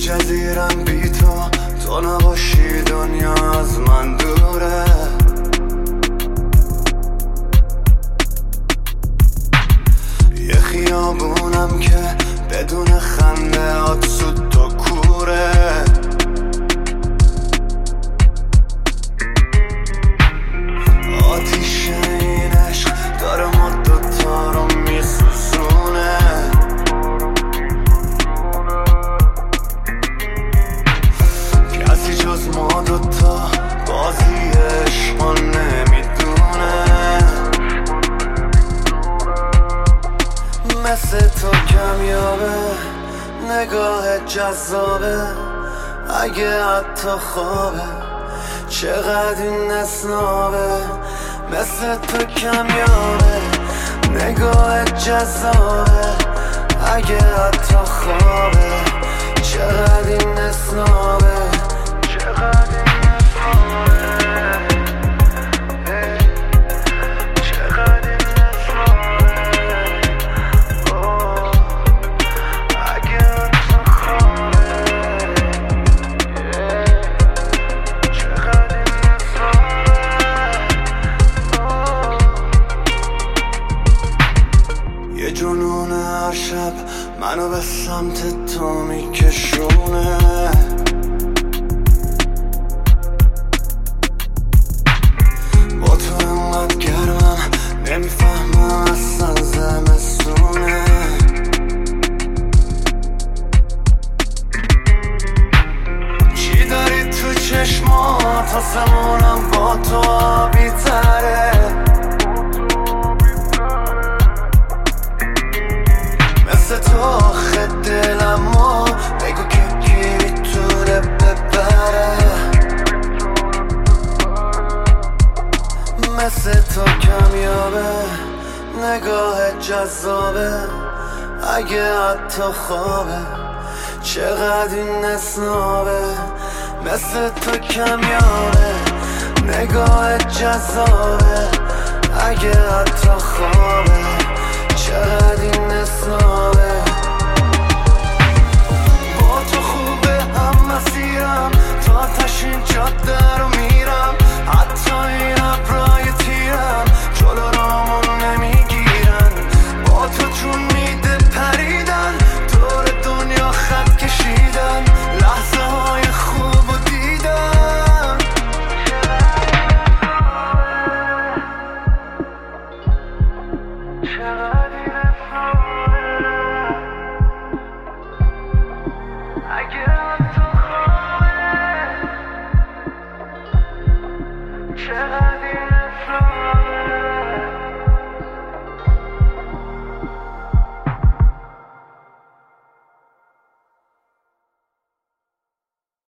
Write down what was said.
جزیرم بی تو نباشی دنیا از من دوره. یه خیابونم که بدون خنده هات سود تو کوره. آتیش این عشق داره ما دوتا رو میسوزونه. کسی جز ما دوتا بازی عشقا نمیدونه. مثل تو کمیابه نگاه جذابه، اگه حتی خوابه چقدر این اسنابه. مثل تو کمیابه نگاه جذابه، اگه حتی خوابه چقدر این اسنابه. یه جنون هر شب منو به سمت تو میکشونه. با تو انقدر گرمم نمیفهمم اصلا زمستونه. چی داری تو چشمات آسمونم با تو آبی تره. مثل تو آخه دلمو بگو که کی میتونه ببره. مثل تو کمیابه نگاه جذابه، اگه حتی خوابه چقدر این اسنابه. مثل تو کمیابه نگاه جذابه، اگه حتی خوابه چقدر این اسنابه. با تو خوبه هم مسیرم تا تشین جاده رو میرم. حتی این ابرای تیرم جلو رامون نمیگیرن. با تو جون میده پریدن دور دنیا خط کشیدن. لحظه های خوب و دیدن چقدر